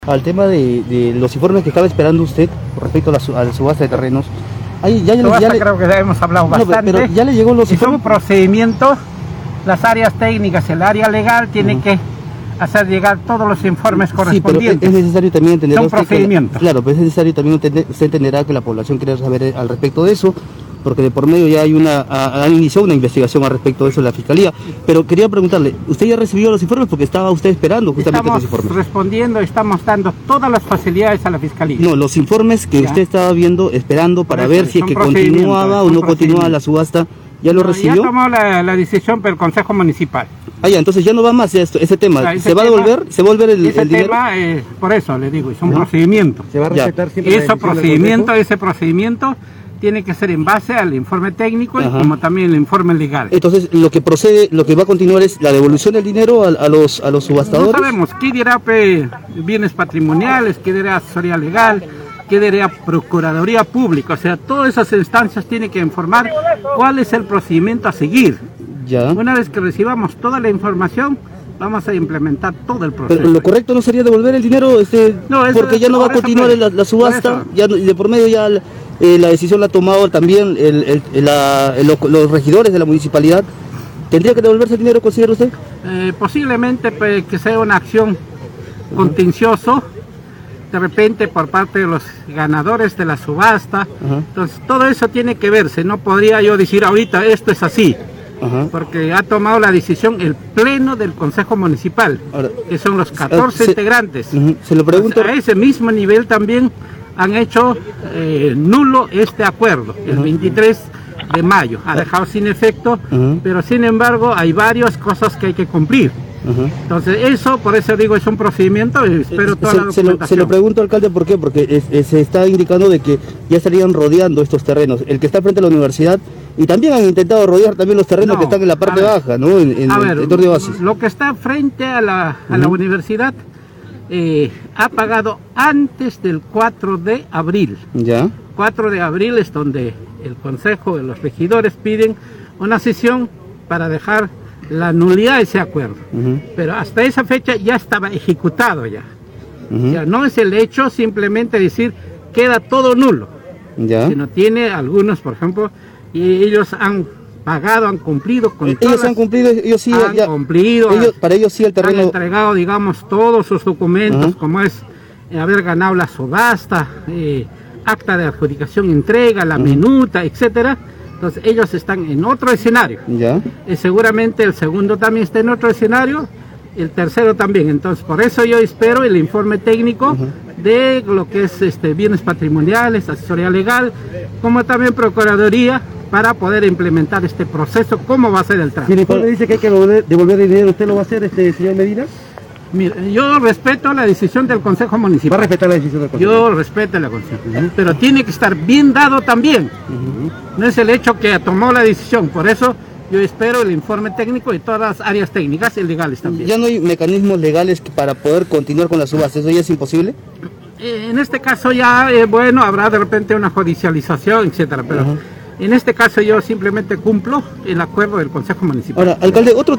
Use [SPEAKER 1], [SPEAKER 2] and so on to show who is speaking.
[SPEAKER 1] Al tema de los informes que estaba esperando usted respecto a la subasta de terrenos. Ahí
[SPEAKER 2] Creo que ya hemos hablado bastante.
[SPEAKER 1] Pero ya le llegó los
[SPEAKER 2] informes. Es un procedimiento, las áreas técnicas, el área legal tiene que hacer llegar todos los informes correspondientes.
[SPEAKER 1] Sí, pero es necesario también entender
[SPEAKER 2] un procedimiento.
[SPEAKER 1] Claro, pero es necesario también usted entenderá que la población quiere saber al respecto de eso, porque de por medio ya hay han iniciado una investigación al respecto de eso en la Fiscalía. Pero quería preguntarle, ¿usted ya recibió los informes? Porque estaba usted esperando justamente los informes.
[SPEAKER 2] Estamos respondiendo, estamos dando todas las facilidades a la Fiscalía.
[SPEAKER 1] No, los informes que usted estaba viendo, esperando para ver si es que continuaba o no continuaba la subasta, ¿ya lo recibió?
[SPEAKER 2] Ya tomó la decisión por el Consejo Municipal.
[SPEAKER 1] Ya, entonces ya no va más ese tema. ¿Se va a devolver? ¿Se va a devolver el dinero?
[SPEAKER 2] Tema, por eso le digo, es un procedimiento.
[SPEAKER 1] ¿Se va a respetar siempre
[SPEAKER 2] ese procedimiento tiene que ser en base al informe técnico y como también el informe legal.
[SPEAKER 1] Entonces, lo que va a continuar es la devolución del dinero a los subastadores.
[SPEAKER 2] No sabemos qué dirá bienes patrimoniales, qué dirá asesoría legal, qué dirá Procuraduría Pública. O sea, todas esas instancias tienen que informar cuál es el procedimiento a seguir.
[SPEAKER 1] Ya.
[SPEAKER 2] Una vez que recibamos toda la información, vamos a implementar todo el proceso.
[SPEAKER 1] Pero lo correcto no sería devolver el dinero, porque ya no va a continuar la subasta, ya de por medio ya la decisión la ha tomado también los regidores de la municipalidad. ¿Tendría que devolverse el dinero, considera usted?
[SPEAKER 2] Posiblemente que sea una acción contencioso, de repente por parte de los ganadores de la subasta. Entonces todo eso tiene que verse, no podría yo decir ahorita esto es así. Porque ha tomado la decisión el pleno del Consejo Municipal, que son los 14 integrantes.
[SPEAKER 1] Se lo pregunto.
[SPEAKER 2] A ese mismo nivel también han hecho nulo este acuerdo, el 23 de mayo. Ha dejado sin efecto, pero sin embargo hay varias cosas que hay que cumplir. Entonces por eso digo, es un procedimiento y espero toda la documentación.
[SPEAKER 1] Se lo pregunto, alcalde, ¿por qué? Porque se está indicando de que ya estarían rodeando estos terrenos, el que está frente a la universidad, y también han intentado rodear también los terrenos que están en la parte baja, ¿no? En el sector de Oasis.
[SPEAKER 2] Lo que está frente a la universidad ha pagado antes del 4 de abril.
[SPEAKER 1] Ya.
[SPEAKER 2] 4 de abril es donde el Consejo de los Regidores piden una sesión para dejar la nulidad de ese acuerdo. Pero hasta esa fecha ya estaba ejecutado ya. Ya no es el hecho simplemente decir queda todo nulo. Sino tiene algunos, por ejemplo, y ellos han pagado, han cumplido con
[SPEAKER 1] ellos han cumplido, ellos sí
[SPEAKER 2] han cumplido,
[SPEAKER 1] para ellos sí el terreno
[SPEAKER 2] han entregado, digamos, todos sus documentos, como es haber ganado la subasta, acta de adjudicación, entrega, la minuta, etcétera. Entonces ellos están en otro escenario. Seguramente el segundo también está en otro escenario, el tercero también. Entonces por eso yo espero el informe técnico de lo que es bienes patrimoniales, asesoría legal, como también Procuraduría, para poder implementar este proceso, cómo va a ser el trámite.
[SPEAKER 1] Si el informe dice que hay que devolver el dinero, ¿usted lo va a hacer, señor Medina?
[SPEAKER 2] Mire, yo respeto la decisión del Consejo Municipal.
[SPEAKER 1] ¿Va a respetar la decisión del Consejo?
[SPEAKER 2] Yo respeto la decisión, pero tiene que estar bien dado también. No es el hecho que tomó la decisión, por eso yo espero el informe técnico y todas las áreas técnicas y legales también.
[SPEAKER 1] ¿Ya no hay mecanismos legales para poder continuar con la subasta? ¿Eso ya es imposible?
[SPEAKER 2] En este caso ya, habrá de repente una judicialización, etcétera, pero en este caso yo simplemente cumplo el acuerdo del Consejo Municipal.
[SPEAKER 1] Ahora, alcalde, otro